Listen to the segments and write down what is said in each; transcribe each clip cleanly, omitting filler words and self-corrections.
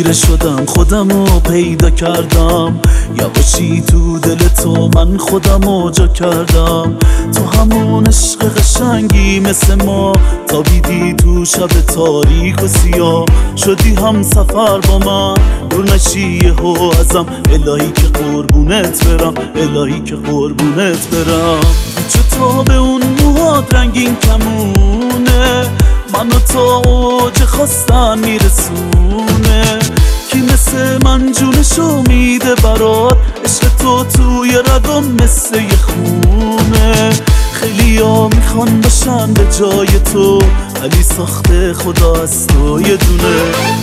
خیره شدم خودمو پیدا کردم، یواشی تو دل تو من خودمو جا کردم. تو همون عشق قشنگی مثل ما تابیدی تو شب تاریک و سیاه، شدی هم سفر با من دور نشی یهو ازم. الهی که قربونت برم، الهی که قربونت برم. چطور به اون موهات رنگین کمونه، منو تا اوج خواستن میرسونه. کی مثل من جونشو میده برات، عشق تو توی رگم مثل یه خونه. خیلی ها میخوان باشن به جای تو، ولی ساخته خدا از تو یه دونه.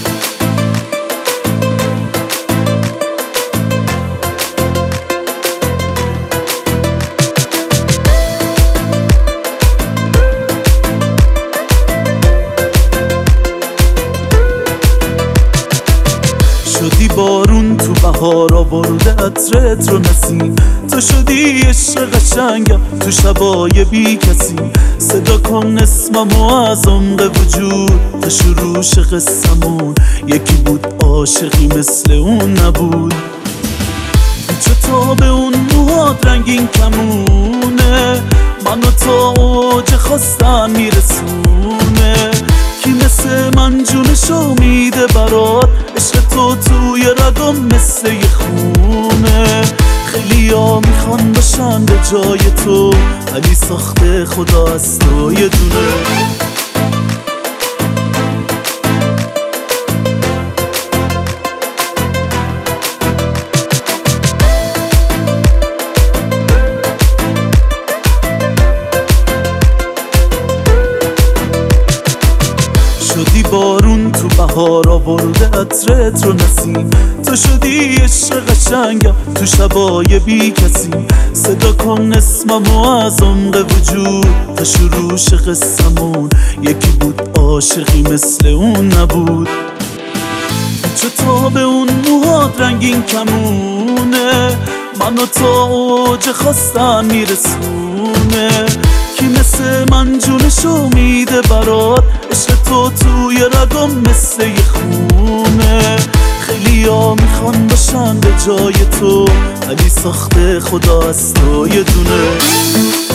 شدی بارون تو بهار آورده عطرت رو نسیم، تو شدی عشق قشنگم تو شبای بی کسی. صدا کن اسممو از عمق وجود، تا شروعش قصمون یکی بود عاشقی مثل اون نبود. چطور به اون موهات رنگین کمونه، منو تا اوج خواستن میرسونه. کی مثل من جونشو میده برات، عشق تو توی رگم مثل یه خونه. خیلی ها میخوان باشن به جای تو، ولی ساخته خدا از تو یه دونه. شدی بارون تو بهار آورده عطرت رو نسیم، تو شدی عشق قشنگم تو شبای بی کسی. صدا کن اسممو از عمق وجود، تا شروعش قصمون یکی بود عاشقی مثل اون نبود. چطور به اون موهات رنگین کمونه، منو تا اوج خواستن میرسونه. کی مثل من جونشو میده برات، عشق تو توی رگم مثل یه خونه. خیلی ها میخوان باشن به جای تو، ولی ساخته خدا از تو یه دونه.